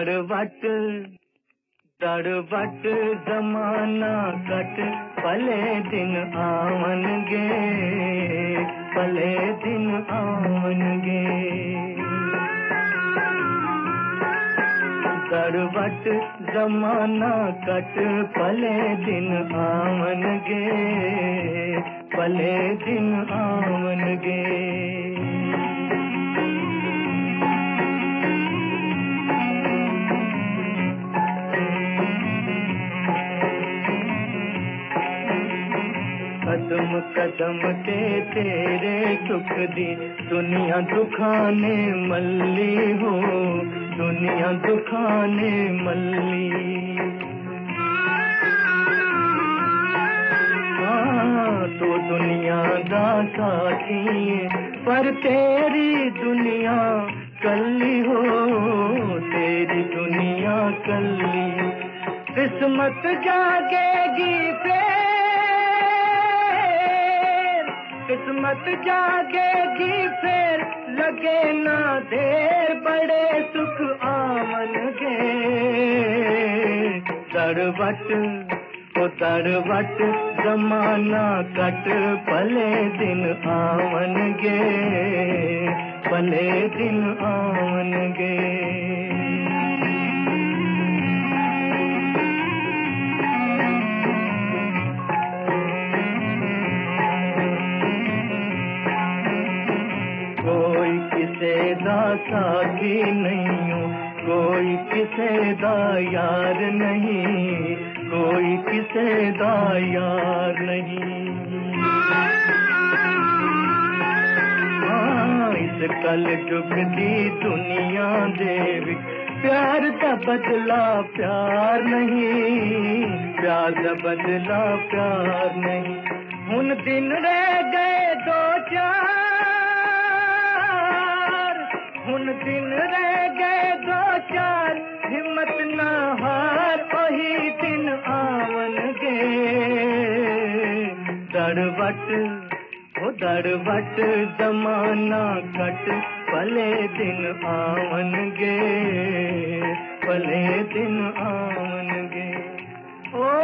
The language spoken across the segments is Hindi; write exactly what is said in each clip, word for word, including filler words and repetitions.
दड़वट दड़वट जमाना कट पले दिन आवनगे पले दिन आवनगे दड़वट जमाना कट पले दिन आवनगे पले दिन आवनगे कदम कदम ते तेरे सुख दी दुनिया दुखाने मल्ली हो दुनिया दुखाने मल्ली हाँ तो दुनिया दा साथी पर तेरी दुनिया कल्ली हो तेरी दुनिया कल्ली किस्मत जागेगी फिर किस्मत जागेगी फिर लगे ना देर बड़े सुख आवनगे दड़वट ओ दड़वट जमाना कट पले दिन आवनगे पले दिन आवनगे कोई किसे दा साथी नहीं हो कोई किसे दा यार नहीं कोई किसे दा यार नहीं हाँ इस कल जुग दी दुनिया दे विच प्यार दा बदला प्यार नहीं प्यार दा बदला प्यार नहीं हुन दिन रह गए दो चार हुन दिन रह गए दो चार हिम्मत ना हार वही दिन आवनगे दड़वट ओ दड़वट जमाना कट पले दिन आवनगे पले दिन आवनगे ओ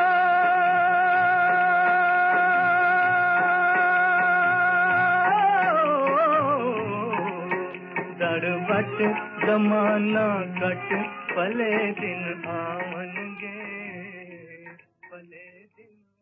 दड़वट जमाना कट पले दिन आवनगे पले दिन